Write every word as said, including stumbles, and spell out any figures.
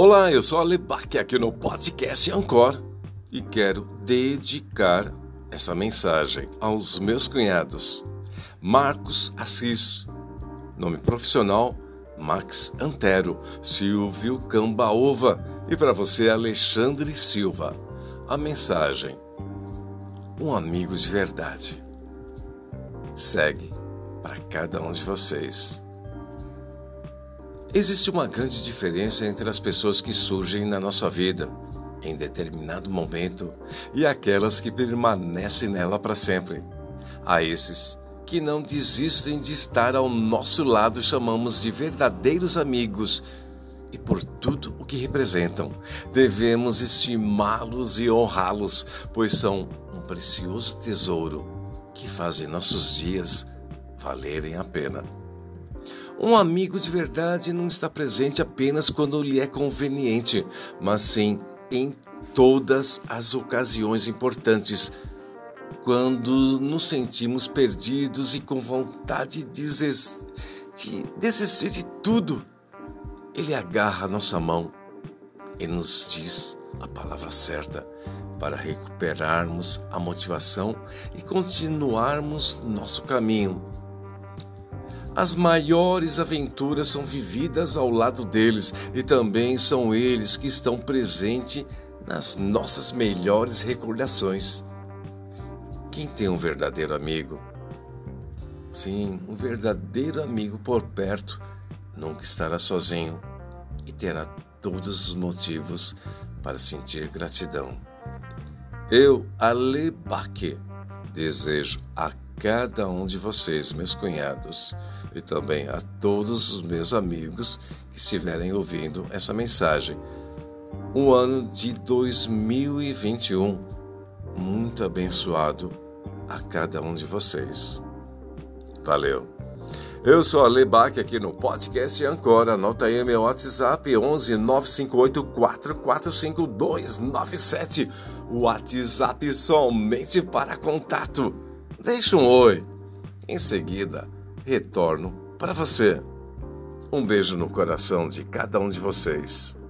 Olá, eu sou Ale Bach aqui no podcast Ancor e quero dedicar essa mensagem aos meus cunhados Marcos Assis, nome profissional Max Antero, Silvio Cambaúva e para você Alexandre Silva. A mensagem: um amigo de verdade segue para cada um de vocês. Existe uma grande diferença entre as pessoas que surgem na nossa vida em determinado momento e aquelas que permanecem nela para sempre. A esses que não desistem de estar ao nosso lado chamamos de verdadeiros amigos e por tudo o que representam. Devemos estimá-los e honrá-los, pois são um precioso tesouro que fazem nossos dias valerem a pena. Um amigo de verdade não está presente apenas quando lhe é conveniente, mas sim em todas as ocasiões importantes, quando nos sentimos perdidos e com vontade de desistir de tudo. Ele agarra nossa mão e nos diz a palavra certa para recuperarmos a motivação e continuarmos nosso caminho. As maiores aventuras são vividas ao lado deles e também são eles que estão presentes nas nossas melhores recordações. Quem tem um verdadeiro amigo? Sim, um verdadeiro amigo por perto nunca estará sozinho e terá todos os motivos para sentir gratidão. Eu, Ale Bach, desejo a cada um de vocês, meus cunhados, e também a todos os meus amigos que estiverem ouvindo essa mensagem, um ano de dois mil e vinte e um muito abençoado a cada um de vocês. Valeu! Eu sou Ale Bach aqui no podcast Ancor. Anota aí meu WhatsApp onze nove cinco oito quatro quatro cinco dois nove sete. WhatsApp somente para contato. Deixa um oi. Em seguida, retorno para você. Um beijo no coração de cada um de vocês.